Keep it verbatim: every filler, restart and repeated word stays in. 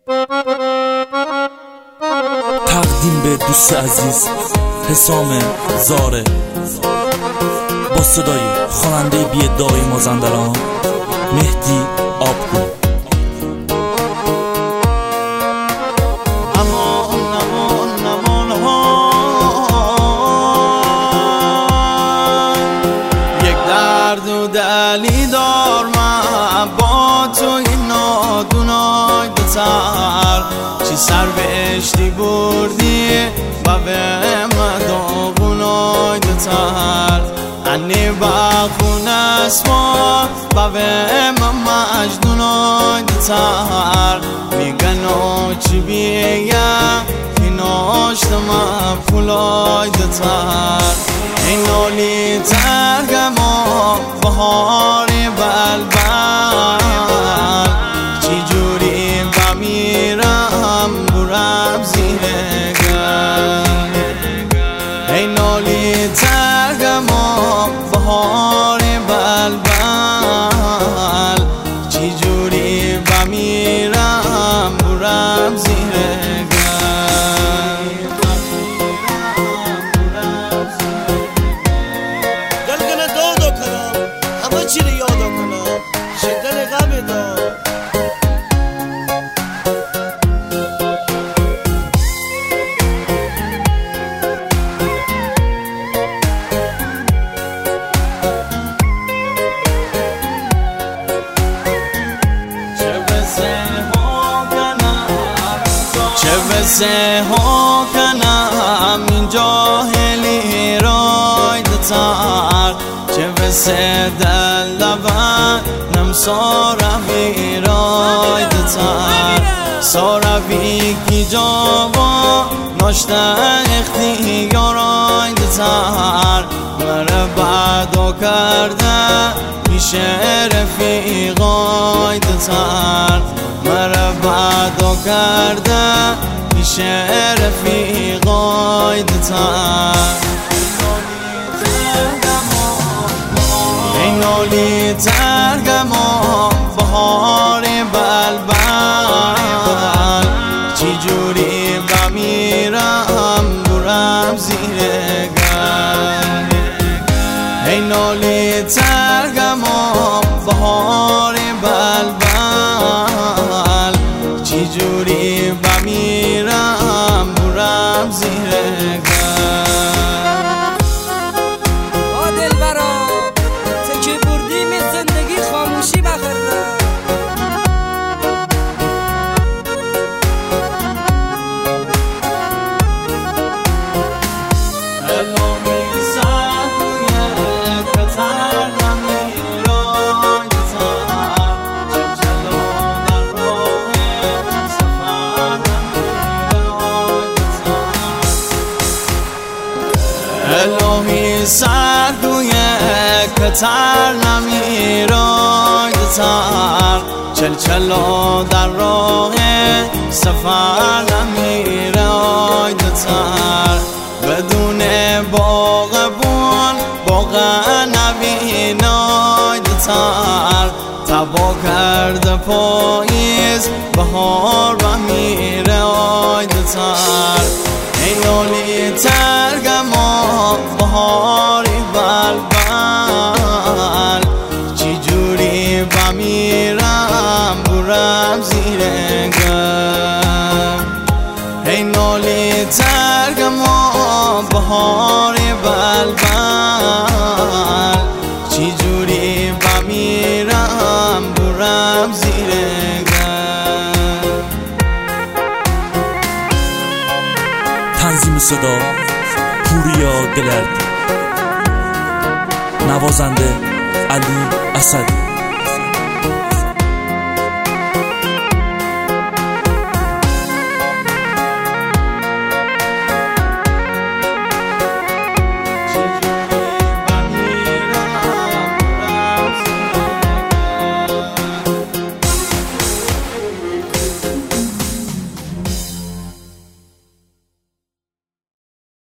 تقدیم به دوست عزیز حسام زاره با صدای خواننده بی‌ادعای مازندران مهدی آبگون. یک درد و دلی دار من با تو این نادونای دوتر چی سر بهشتی بردی و به مداغونای دوتر انی بخون اسما و به مجنونای دوتر میگن او چی بیم این آشت مفولای دوتر این اولی ترگم و بهاری بلبل چی جوری و میرم برم زیر گل این اولی ترگم و بهاری بلبل چی جوری و میرم برم زیر گل چی رو یاد کنم شدن غم دار چه وسه ها کنم این جاهلی رای دتر چه وسه دل لبن نم سارفی رای دتر سارفی کی جاوا ناشته اختیار رای دتر مره بعدو کرده میشه رفیقای دتر مره بعدو کرده میشه رفیقای دتر این اولی ترگم و بهاری بلبل چی جوری و میرم برم زیر گل این اولی ترگم و بهاری بلبل چی جوری و میرم برم زیر گل الهی سردوی کتر نمیرای دتر چل چلو در راه سفر نمیرای دتر بدون باغبون باغ نبینای دتر تبا کرده پاییز بهار و میره آی دتر این اولی ترگم و بهاری بلبل چی جوری و میرم برم زیر گل این اولی ترگم و بهاری بلبل چی جوری و میرم برم زیر گل. تنظیم صدا پوریا گلردی، نوازنده علی اسدی.